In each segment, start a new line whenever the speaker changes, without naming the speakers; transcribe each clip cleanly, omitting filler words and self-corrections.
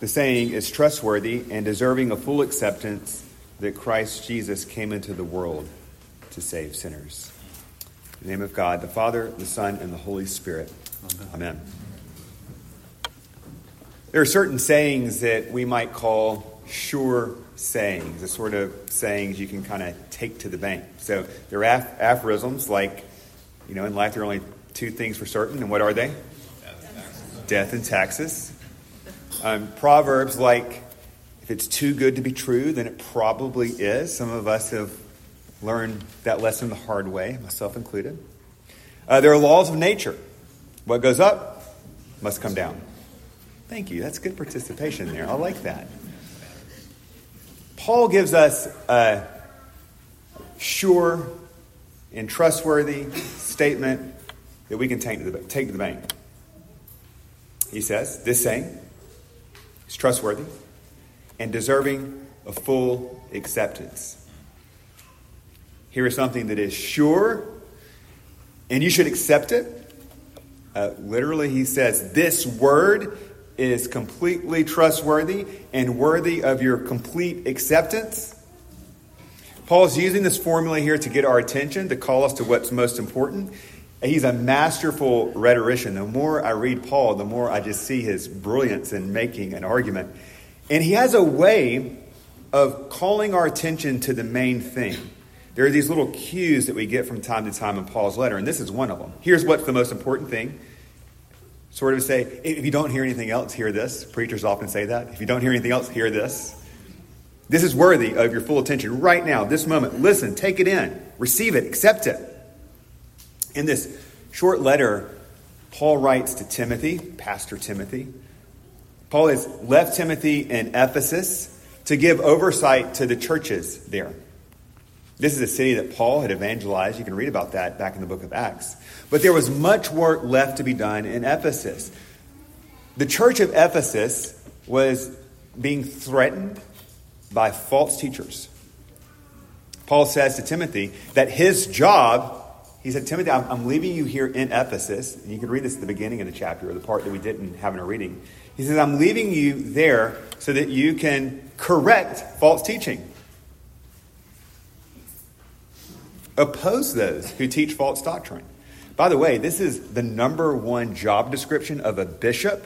The saying is trustworthy and deserving of full acceptance that Christ Jesus came into the world to save sinners. In the name of God, the Father, the Son, and the Holy Spirit. Amen. There are certain sayings that we might call sure sayings, the sort of sayings you can kind of take to the bank. So there are aphorisms like, in life there are only two things for certain, and what are they? Death and taxes. Proverbs like, if it's too good to be true, then it probably is. Some of us have learned that lesson the hard way, myself included. There are laws of nature. What goes up must come down. Thank you. That's good participation there. I like that. Paul gives us a sure and trustworthy statement that we can take to the bank. He says, this saying is trustworthy and deserving of full acceptance. Here is something that is sure, and you should accept it. Literally, he says, this word is completely trustworthy and worthy of your complete acceptance. Paul's using this formula here to get our attention, to call us to what's most important. He's a masterful rhetorician. The more I read Paul, the more I just see his brilliance in making an argument. And he has a way of calling our attention to the main thing. There are these little cues that we get from time to time in Paul's letter, and this is one of them. Here's what's the most important thing. Sort of say, if you don't hear anything else, hear this. Preachers often say that. If you don't hear anything else, hear this. This is worthy of your full attention right now, this moment. Listen, take it in, receive it, accept it. In this short letter, Paul writes to Timothy, Pastor Timothy. Paul has left Timothy in Ephesus to give oversight to the churches there. This is a city that Paul had evangelized. You can read about that back in the book of Acts. But there was much work left to be done in Ephesus. The church of Ephesus was being threatened by false teachers. Paul says to Timothy that his job, he said, Timothy, I'm leaving you here in Ephesus. And you can read this at the beginning of the chapter, or the part that we didn't have in our reading. He says, I'm leaving you there so that you can correct false teaching. Oppose those who teach false doctrine. By the way, this is the number one job description of a bishop.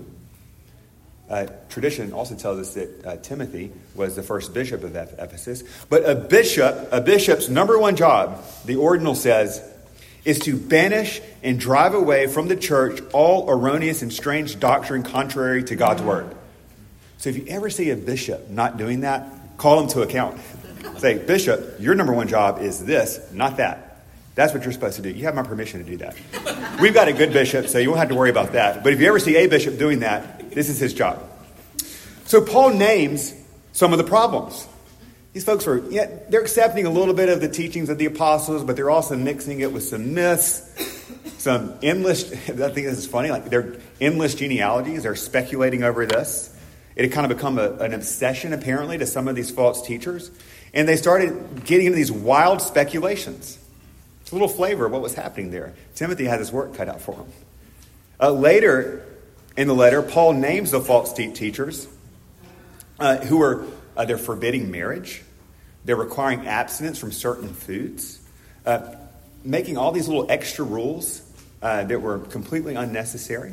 Tradition also tells us that Timothy was the first bishop of Ephesus. But a bishop's number one job, the ordinal says, is to banish and drive away from the church all erroneous and strange doctrine contrary to God's word. So if you ever see a bishop not doing that, call him to account. Say, Bishop, your number one job is this, not that. That's what you're supposed to do. You have my permission to do that. We've got a good bishop, so you won't have to worry about that. But if you ever see a bishop doing that, this is his job. So Paul names some of the problems. These folks they're accepting a little bit of the teachings of the apostles, but they're also mixing it with some myths, some endless, I think this is funny, like they're endless genealogies. They're speculating over this. It had kind of become an obsession, apparently, to some of these false teachers. And they started getting into these wild speculations. It's a little flavor of what was happening there. Timothy had his work cut out for him. Later in the letter, Paul names the false teachers who are they're forbidding marriage. They're requiring abstinence from certain foods. Making all these little extra rules that were completely unnecessary.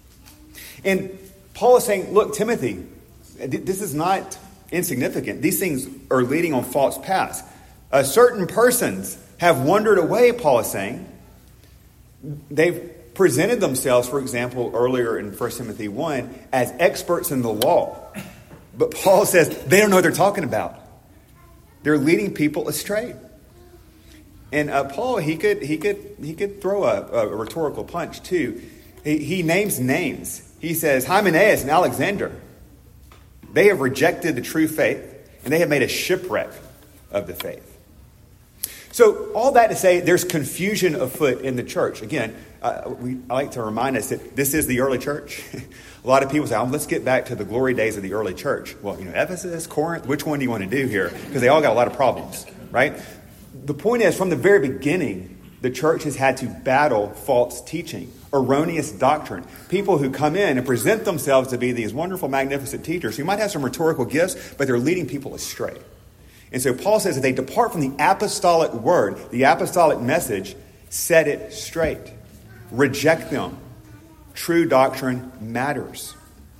And Paul is saying, look, Timothy, this is not insignificant. These things are leading on false paths. Certain persons have wandered away, Paul is saying. They've presented themselves, for example, earlier in 1 Timothy 1, as experts in the law. But Paul says they don't know what they're talking about. They're leading people astray. And Paul, he could throw a rhetorical punch too. He names names. He says Hymenaeus and Alexander. They have rejected the true faith, and they have made a shipwreck of the faith. So all that to say, there's confusion afoot in the church. Again, I like to remind us that this is the early church. A lot of people say, let's get back to the glory days of the early church. Well, Ephesus, Corinth, which one do you want to do here? Because they all got a lot of problems, right? The point is, from the very beginning, the church has had to battle false teaching. erroneous doctrine. People who come in and present themselves to be these wonderful, magnificent teachers who might have some rhetorical gifts, but they're leading people astray. And so Paul says that they depart from the apostolic word, the apostolic message, set it straight. Reject them. True doctrine matters.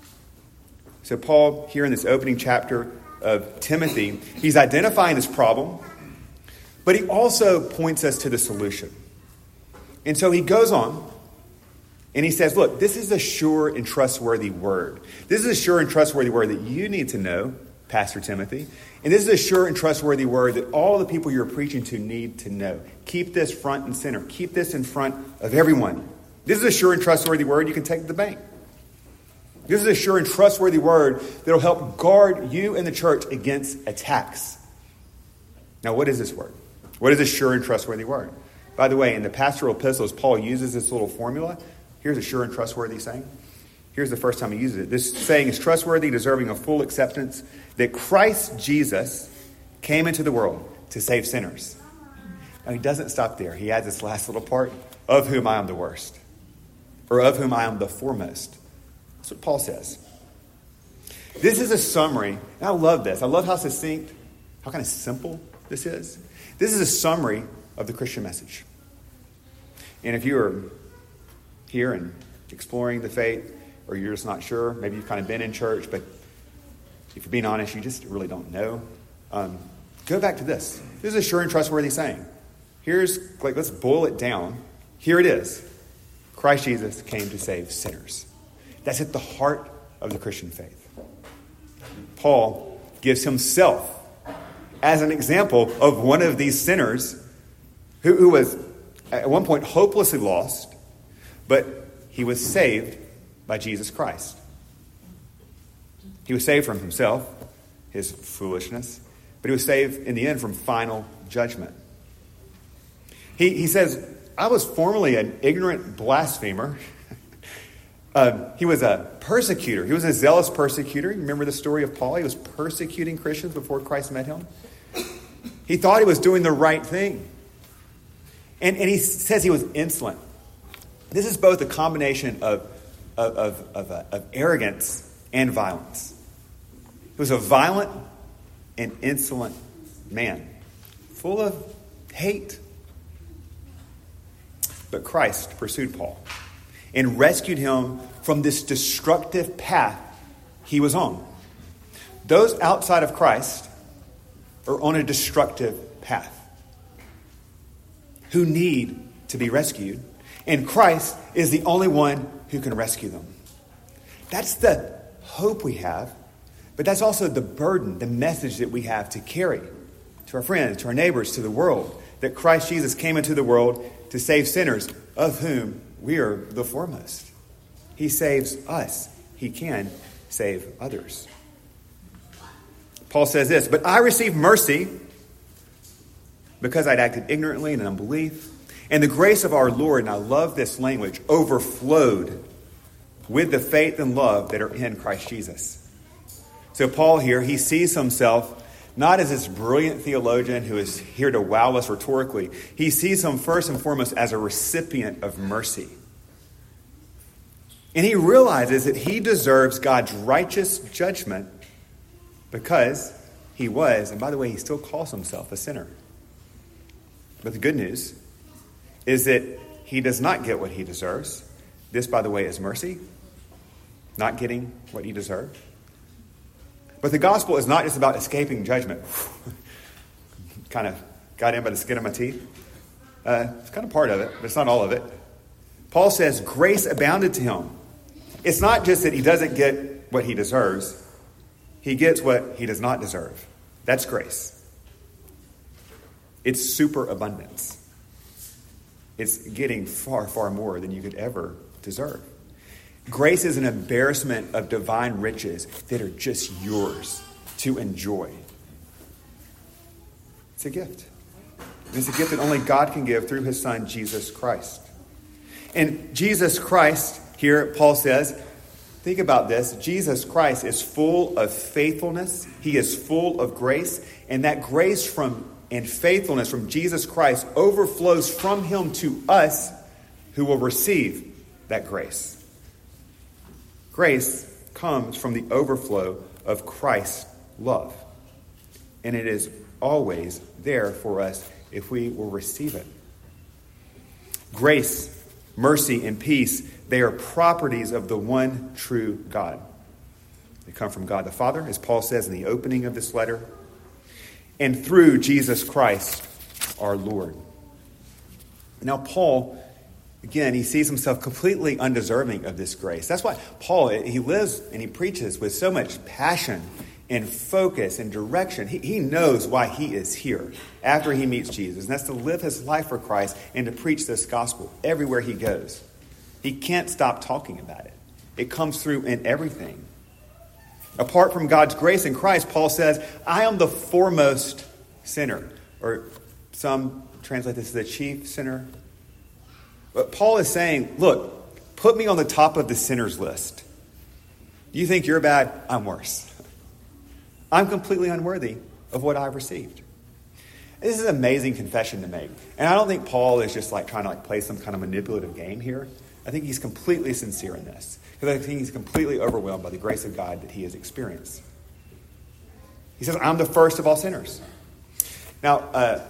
So Paul, here in this opening chapter of Timothy, he's identifying this problem, but he also points us to the solution. And so he goes on, and he says, look, this is a sure and trustworthy word. This is a sure and trustworthy word that you need to know, Pastor Timothy. And this is a sure and trustworthy word that all the people you're preaching to need to know. Keep this front and center. Keep this in front of everyone. This is a sure and trustworthy word you can take to the bank. This is a sure and trustworthy word that will help guard you and the church against attacks. Now, what is this word? What is a sure and trustworthy word? By the way, in the pastoral epistles, Paul uses this little formula. Here's a sure and trustworthy saying. Here's the first time he uses it. This saying is trustworthy, deserving of full acceptance, that Christ Jesus came into the world to save sinners. Now, he doesn't stop there. He adds this last little part, of whom I am the worst, or of whom I am the foremost. That's what Paul says. This is a summary, and I love this. I love how succinct, how kind of simple this is. This is a summary of the Christian message. And if you are here and exploring the faith, or you're just not sure, maybe you've kind of been in church, but if you're being honest, you just really don't know, go back to this. This is a sure and trustworthy saying. Let's boil it down. Here it is. Christ Jesus came to save sinners. That's at the heart of the Christian faith. Paul gives himself as an example of one of these sinners who was at one point hopelessly lost, but he was saved by Jesus Christ. He was saved from himself, his foolishness, but he was saved in the end from final judgment. He says, I was formerly an ignorant blasphemer. He was a persecutor. He was a zealous persecutor. Remember the story of Paul? He was persecuting Christians before Christ met him. He thought he was doing the right thing. And he says he was insolent. This is both a combination of arrogance and violence. He was a violent and insolent man, full of hate. But Christ pursued Paul and rescued him from this destructive path he was on. Those outside of Christ are on a destructive path who need to be rescued, and Christ is the only one who can rescue them. That's the hope we have, but that's also the burden, the message that we have to carry to our friends, to our neighbors, to the world, that Christ Jesus came into the world to save sinners, of whom we are the foremost. He saves us. He can save others. Paul says this, but I received mercy because I'd acted ignorantly in unbelief. And the grace of our Lord, and I love this language, overflowed with the faith and love that are in Christ Jesus. So Paul here, he sees himself not as this brilliant theologian who is here to wow us rhetorically. He sees him first and foremost as a recipient of mercy. And he realizes that he deserves God's righteous judgment because he was, and by the way, he still calls himself a sinner. But the good news is that he does not get what he deserves. This, by the way, is mercy, not getting what he deserved. But the gospel is not just about escaping judgment. Kind of got in by the skin of my teeth. It's kind of part of it, but it's not all of it. Paul says grace abounded to him. It's not just that he doesn't get what he deserves. He gets what he does not deserve. That's grace. It's superabundance. It's getting far, far more than you could ever deserve. Grace is an embarrassment of divine riches that are just yours to enjoy. It's a gift. It's a gift that only God can give through his son, Jesus Christ. And Jesus Christ, here Paul says, think about this. Jesus Christ is full of faithfulness. He is full of grace. And that grace and faithfulness from Jesus Christ overflows from him to us who will receive that grace. Grace comes from the overflow of Christ's love. And it is always there for us if we will receive it. Grace, mercy, and peace, they are properties of the one true God. They come from God the Father, as Paul says in the opening of this letter, and through Jesus Christ, our Lord. Now, Paul, again, he sees himself completely undeserving of this grace. That's why Paul, he lives and he preaches with so much passion and focus and direction. He knows why he is here after he meets Jesus, and that's to live his life for Christ and to preach this gospel everywhere he goes. He can't stop talking about it. It comes through in everything. Apart from God's grace in Christ, Paul says, I am the foremost sinner. Or some translate this as the chief sinner. But Paul is saying, look, put me on the top of the sinners list. You think you're bad? I'm worse. I'm completely unworthy of what I've received. This is an amazing confession to make. And I don't think Paul is just trying to play some kind of manipulative game here. I think he's completely sincere in this. Because I think he's completely overwhelmed by the grace of God that he has experienced. He says, I'm the first of all sinners. Now,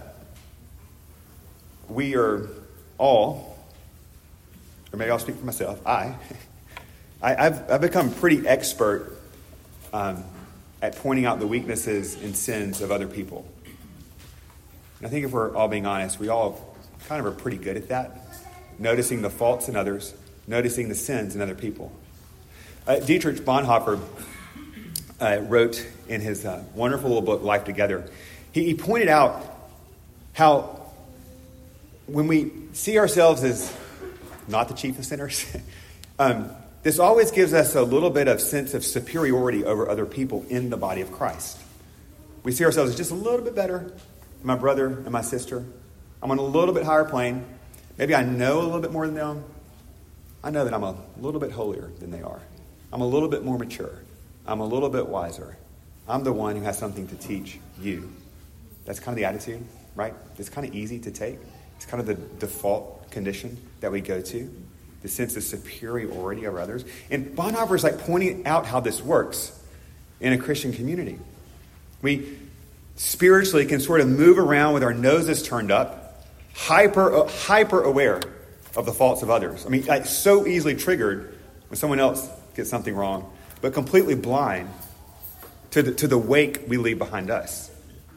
we are all, or maybe I'll speak for myself, I've become pretty expert at pointing out the weaknesses and sins of other people. And I think if we're all being honest, we all kind of are pretty good at that. Noticing the faults in others, noticing the sins in other people. Dietrich Bonhoeffer wrote in his wonderful little book, Life Together, he pointed out how when we see ourselves as not the chief of sinners, this always gives us a little bit of sense of superiority over other people in the body of Christ. We see ourselves as just a little bit better than my brother and my sister. I'm on a little bit higher plane. Maybe I know a little bit more than them. I know that I'm a little bit holier than they are. I'm a little bit more mature. I'm a little bit wiser. I'm the one who has something to teach you. That's kind of the attitude, right? It's kind of easy to take. It's kind of the default condition that we go to. The sense of superiority over others. And Bonhoeffer is pointing out how this works in a Christian community. We spiritually can sort of move around with our noses turned up, hyper aware of the faults of others. I mean, so easily triggered when someone else gets something wrong, but completely blind to the wake we leave behind us.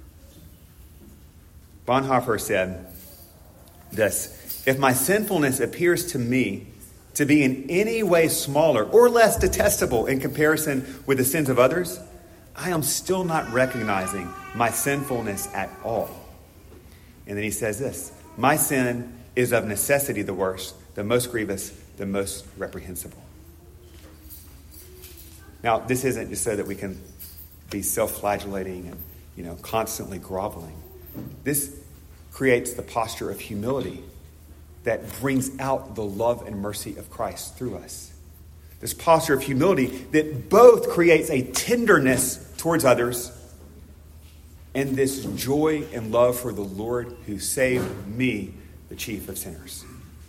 Bonhoeffer said this: if my sinfulness appears to me to be in any way smaller or less detestable in comparison with the sins of others, I am still not recognizing my sinfulness at all. And then he says this: my sin is of necessity the worst, the most grievous, the most reprehensible. Now, this isn't just so that we can be self-flagellating and, constantly groveling. This creates the posture of humility that brings out the love and mercy of Christ through us. This posture of humility that both creates a tenderness towards others and this joy and love for the Lord who saved me, the chief of sinners.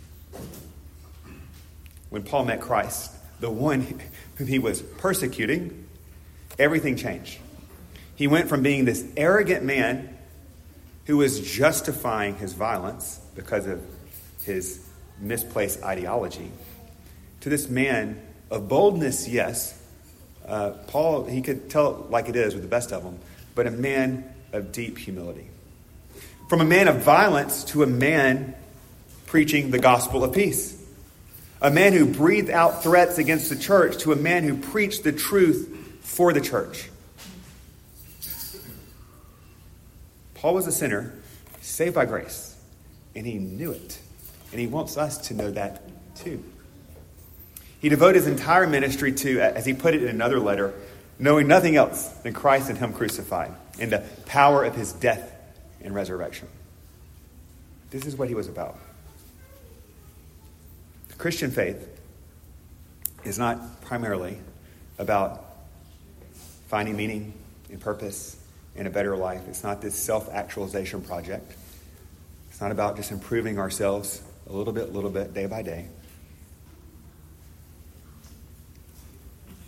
When Paul met Christ, the one whom he was persecuting, everything changed. He went from being this arrogant man who was justifying his violence because of his misplaced ideology to this man of boldness, yes. Paul, he could tell it like it is with the best of them, but a man of deep humility. From a man of violence to a man preaching the gospel of peace. A man who breathed out threats against the church to a man who preached the truth for the church. Paul was a sinner, saved by grace, and he knew it. And he wants us to know that too. He devoted his entire ministry to, as he put it in another letter, knowing nothing else than Christ and him crucified and the power of his death and resurrection. This is what he was about. The Christian faith is not primarily about finding meaning and purpose in a better life. It's not this self-actualization project. It's not about just improving ourselves a little bit, day by day.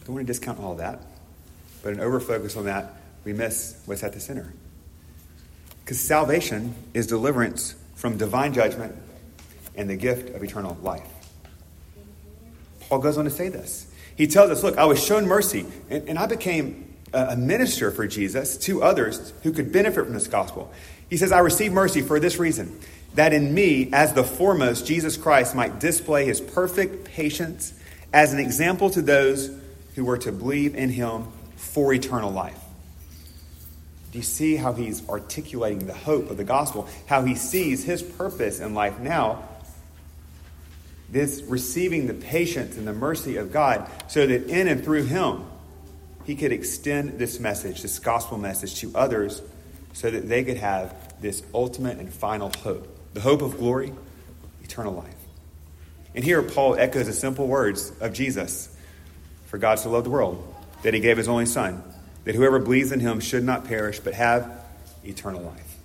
Don't want to discount all of that. But an overfocus on that, we miss what's at the center. Because salvation is deliverance from divine judgment and the gift of eternal life. Paul goes on to say this. He tells us, look, I was shown mercy, and I became a minister for Jesus to others who could benefit from this gospel. He says, I received mercy for this reason, that in me, as the foremost, Jesus Christ might display his perfect patience as an example to those who were to believe in him for eternal life. Do you see how he's articulating the hope of the gospel, how he sees his purpose in life now? This receiving the patience and the mercy of God so that in and through him, he could extend this message, this gospel message to others so that they could have this ultimate and final hope. The hope of glory, eternal life. And here Paul echoes the simple words of Jesus. For God so loved the world that he gave his only son, that whoever believes in him should not perish but have eternal life.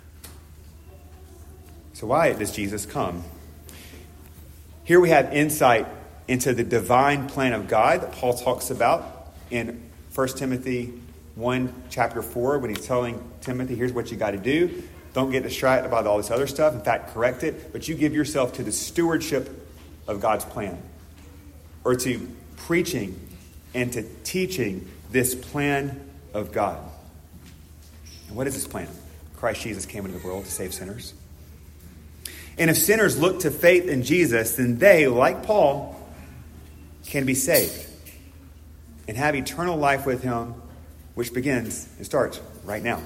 So why does Jesus come? Here we have insight into the divine plan of God that Paul talks about in 1 Timothy 1, chapter 4, when he's telling Timothy, here's what you got to do. Don't get distracted about all this other stuff. In fact, correct it. But you give yourself to the stewardship of God's plan, or to preaching and to teaching this plan of God. And what is this plan? Christ Jesus came into the world to save sinners. And if sinners look to faith in Jesus, then they, like Paul, can be saved and have eternal life with him, which begins and starts right now.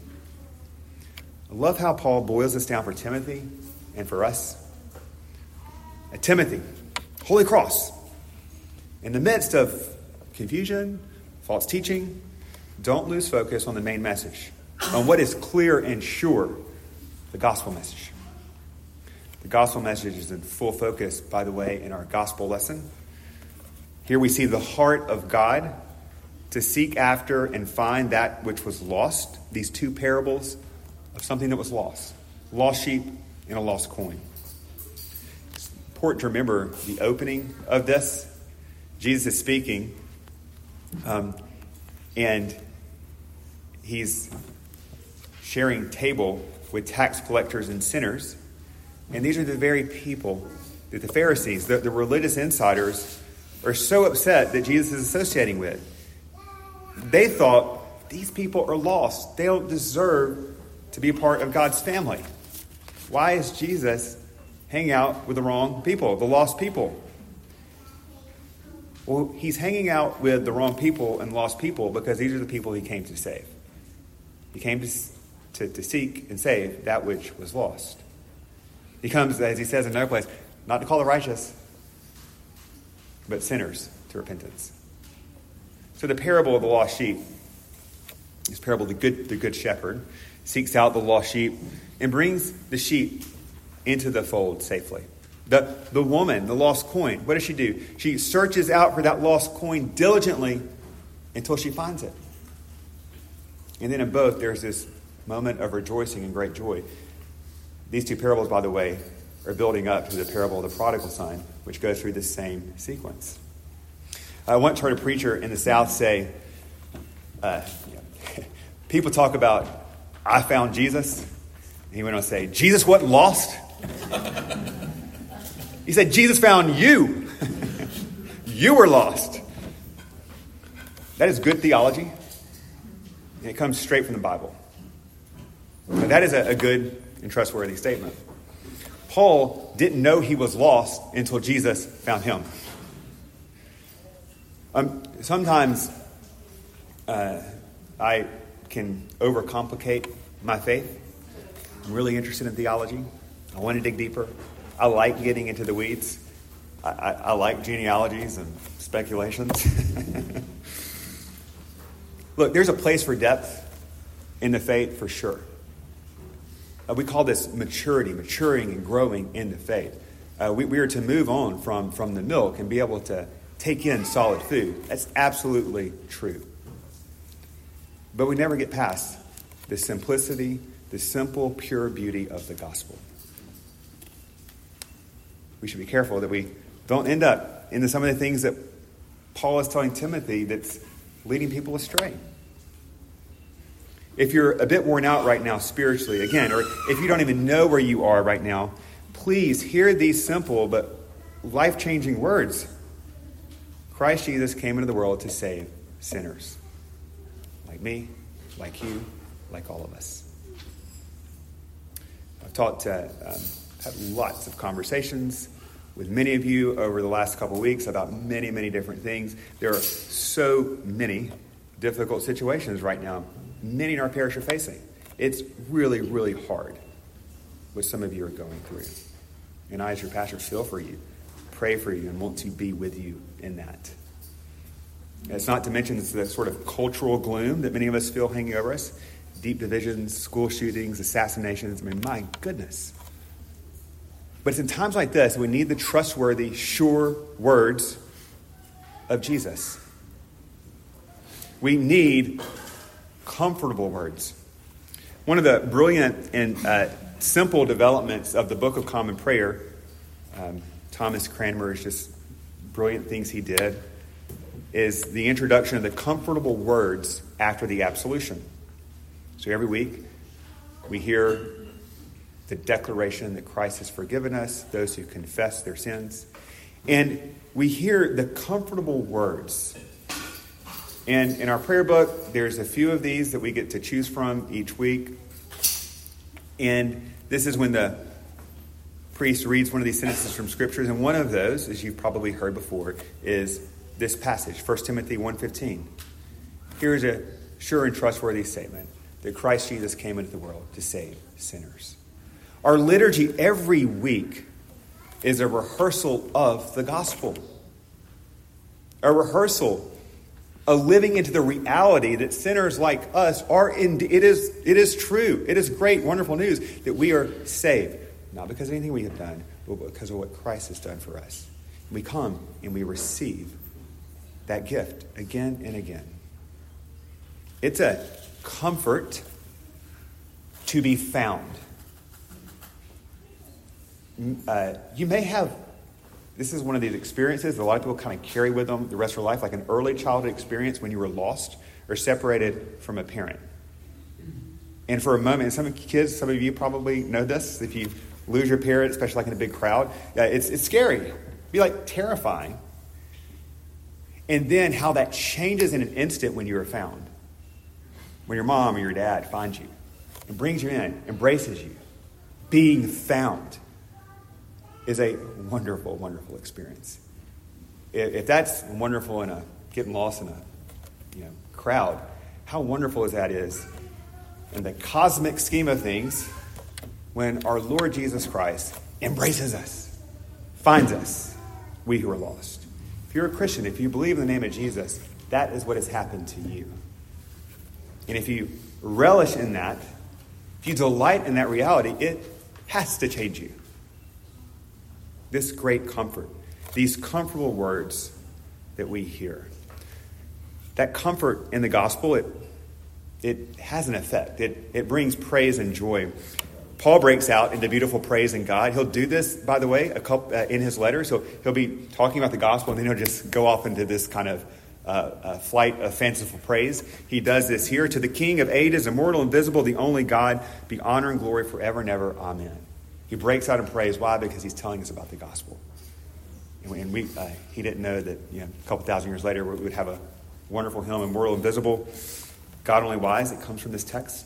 I love how Paul boils this down for Timothy and for us. At Timothy, Holy Cross. In the midst of confusion, false teaching, don't lose focus on the main message, on what is clear and sure, the gospel message. The gospel message is in full focus, by the way, in our gospel lesson. Here we see the heart of God to seek after and find that which was lost. These two parables of something that was lost. Lost sheep and a lost coin. It's important to remember the opening of this. Jesus is speaking, and he's sharing table with tax collectors and sinners. And these are the very people that the Pharisees, the religious insiders, are so upset that Jesus is associating with. They thought, these people are lost. They don't deserve to be a part of God's family. Why is Jesus hanging out with the wrong people, the lost people? Well, he's hanging out with the wrong people and lost people because these are the people he came to save. He came to seek and save that which was lost. He comes, as he says in another place, not to call the righteous, but sinners to repentance. So the parable of the lost sheep, this parable of the good shepherd, seeks out the lost sheep and brings the sheep into the fold safely. The woman, the lost coin, what does she do? She searches out for that lost coin diligently until she finds it. And then in both, there's this moment of rejoicing and great joy. These two parables, by the way, are building up to the parable of the prodigal son, which goes through the same sequence. I once heard a preacher in the South say, people talk about, I found Jesus. And he went on to say, Jesus wasn't lost. He said, Jesus found you. You were lost. That is good theology. And it comes straight from the Bible. But that is a good and trustworthy statement. Paul didn't know he was lost until Jesus found him. Sometimes I can overcomplicate my faith. I'm really interested in theology. I want to dig deeper. I like getting into the weeds. I like genealogies and speculations. Look, there's a place for depth in the faith for sure. We call this maturity, maturing and growing in the faith. We are to move on from the milk and be able to take in solid food. That's absolutely true. But we never get past the simplicity, the simple, pure beauty of the gospel. We should be careful that we don't end up into some of the things that Paul is telling Timothy that's leading people astray. If you're a bit worn out right now spiritually, again, or if you don't even know where you are right now, please hear these simple but life-changing words. Christ Jesus came into the world to save sinners. Like me, like you, like all of us. I've had lots of conversations with many of you over the last couple of weeks about many, many different things. There are so many difficult situations right now many in our parish are facing. It's really, really hard what some of you are going through. And I, as your pastor, feel for you, pray for you, and want to be with you in that. And it's not to mention the sort of cultural gloom that many of us feel hanging over us. Deep divisions, school shootings, assassinations. I mean, my goodness. But it's in times like this we need the trustworthy, sure words of Jesus. We need comfortable words. One of the brilliant and simple developments of the Book of Common Prayer, Thomas Cranmer's just brilliant things he did, is the introduction of the comfortable words after the absolution. So every week we hear the declaration that Christ has forgiven us, those who confess their sins. And we hear the comfortable words. And in our prayer book, there's a few of these that we get to choose from each week. And this is when the priest reads one of these sentences from Scriptures. And one of those, as you've probably heard before, is this passage, 1 Timothy 1:15. Here's a sure and trustworthy statement that Christ Jesus came into the world to save sinners. Our liturgy every week is a rehearsal of the gospel. A rehearsal of living into the reality that sinners like us are in. It is true. It is great, wonderful news that we are saved. Not because of anything we have done, but because of what Christ has done for us. We come and we receive that gift again and again. It's a comfort to be found. You may have, this is one of these experiences that a lot of people kind of carry with them the rest of their life, like an early childhood experience when you were lost or separated from a parent. And for a moment, some of you probably know this, if you lose your parent, especially like in a big crowd, it's scary. It'd be like terrifying. And then how that changes in an instant when you are found. When your mom or your dad finds you and brings you in, embraces you. Being found is a wonderful, wonderful experience. If that's wonderful in getting lost in a crowd, how wonderful is that in the cosmic scheme of things when our Lord Jesus Christ embraces us, finds us, we who are lost. If you're a Christian, if you believe in the name of Jesus, that is what has happened to you. And if you relish in that, if you delight in that reality, it has to change you. This great comfort, these comfortable words that we hear. That comfort in the gospel, it has an effect. It brings praise and joy. Paul breaks out into beautiful praise in God. He'll do this, by the way, in his letter. So he'll be talking about the gospel, and then he'll just go off into this kind of flight of fanciful praise. He does this here. To the King of ages, immortal, invisible, the only God, be honor and glory forever and ever. Amen. He breaks out in praise. Why? Because he's telling us about the gospel. And he didn't know that a couple thousand years later we would have a wonderful hymn, immortal, invisible, God only wise, that comes from this text.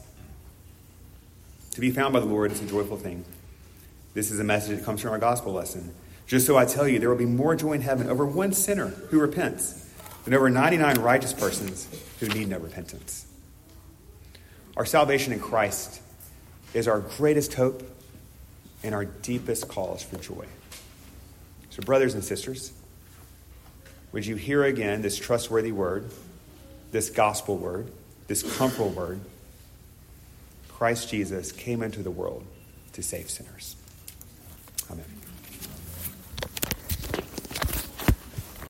To be found by the Lord is a joyful thing. This is a message that comes from our gospel lesson. Just so I tell you, there will be more joy in heaven over one sinner who repents than over 99 righteous persons who need no repentance. Our salvation in Christ is our greatest hope and our deepest cause for joy. So brothers and sisters, would you hear again this trustworthy word, this gospel word, this comfortable word? Christ Jesus came into the world to save sinners. Amen.